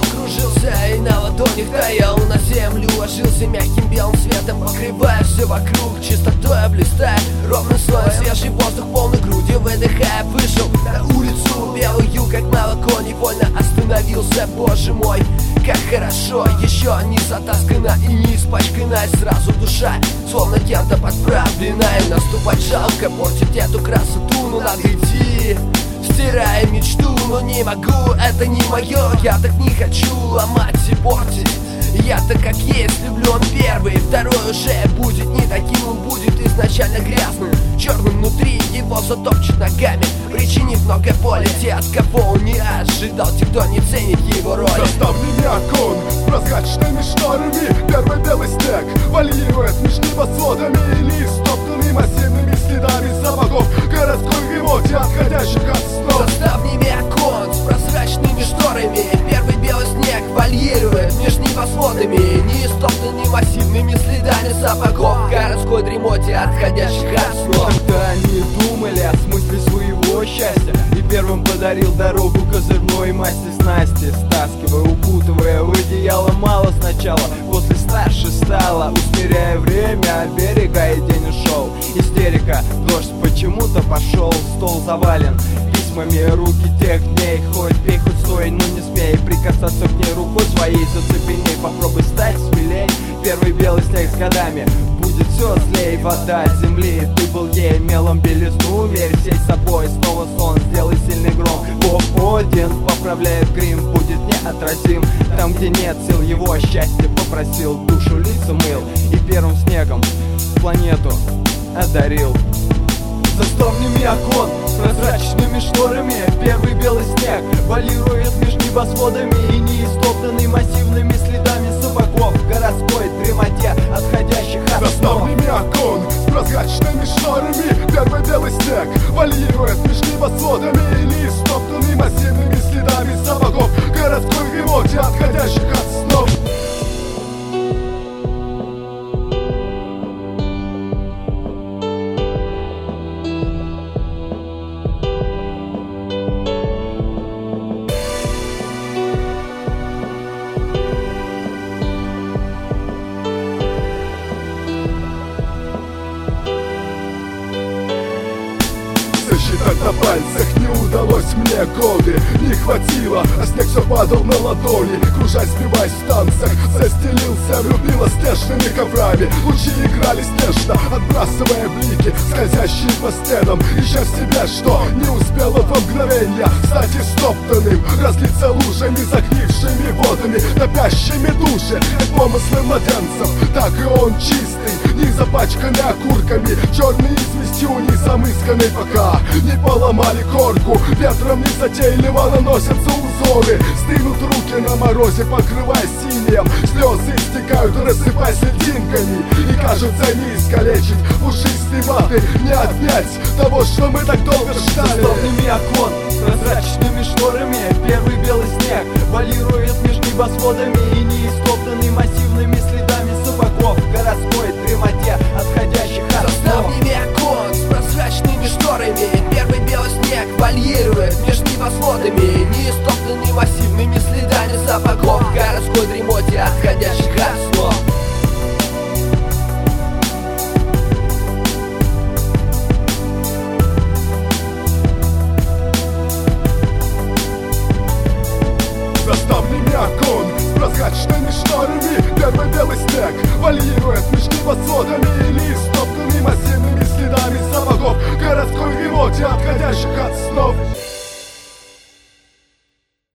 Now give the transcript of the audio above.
снова кружился и на ладонях таял. На землю ложился мягким белым светом, покрывая все вокруг чистотой, блистая ровным слоем. Свежий воздух полной грудью выдыхая, вышел на улицу белую, как молоко. Невольно остановился, боже мой, как хорошо. Еще не затаскана и не испачкана, сразу душа словно кем-то подправленная. Наступать жалко, портить эту красоту, но надо идти, стирая мечту. Но не могу, это не мое, я так не хочу ломать и портить. Я-то как есть влюблен первый, второй уже будет не таким, он будет изначально грязным, черным внутри, его затопчет ногами, причинив много боли. Те, от кого он не ожидал, те, кто не ценит его роль. Заставленный окон с прозрачными шторами, первый белый снег вальирует между небосводами, и лист, стоптанный массивными следами сапогов городской ремонте, отходящих от снов. Заставленный окон с прозрачными шторами, первый белый снег вальирует между небосводами, не стоптанный массивными следами сапогов городской дремоте, отходящих от снов. Тогда они думали о смысле своего счастья, и первым подарил дорогу козырной масти снасти, стаскивая, укутывая в одеяло мало сначала, после старше стало, усмиряя время берега, и день ушел. Истерика, дождь почему-то пошел, стол завален письмами, руки тех дней, хоть пей, хоть стой, но не смей прикасаться к ней рукой своей, зацепеней, попробуй стать смелей. Первый белый снег с годами будет все злей, вода от земли, ты был ей мелом белизну, мерь всей собой, снова сон, сделай сильный гром. Бог один поправляет грим, будет неотразим, там где нет сил его счастья попросил, душу лица мыл и первым снегом планету одарил. Заставленными окон с прозрачными шторами, первый белый снег вальирует между небосводами, и не истоптанный массивными следами сапогов городской дремоте, отходящих от снов. Заставленный окон с прозрачными шторами, первый белый снег вальирует между небосводами, и лист, стоптанный массивными следами сапогов городской ремонте, отходящих от снов. Сосчитать на пальцах не удалось мне годы, не хватило, а снег все падал на ладони. Кружась, сбиваясь в танцах, застелился, влюбила снежными коврами. Лучи играли снежно, отбрасывая блики, скользящие по стенам, ища в себе, что не успело во мгновенье стать истоптанным, разлиться лужами, загнившими водами, топящими души, как помыслы младенцев. Так и он чистый, не запачканный окурками, черный известью, не замысканный пока не поломали корку, ветром незатейливо наносятся узоры, стынут руки на морозе, покрывая синим, слезы истекают, рассыпаясь льдинками, и кажется не искалечить пушистой ваты, не отнять того, что мы так долго ждали. Заставленными окон с прозрачными шторами, первый белый снег вальирует между небосводами, и не истоптанный массивными следами сапогов городской дремоте, отходящих от снов. Заставленный окон с прозрачными шторами, первый белый снег вальирует между небосводами, не истоптанный массивными следами сапогов городской дремоте, отходящих от снов. Заставленный окон с прозрачными шторами, первый белый снег вальирует между небосводами, и лист, стоптанный массивными следами сапогов городской ремонте, отходящих от снов.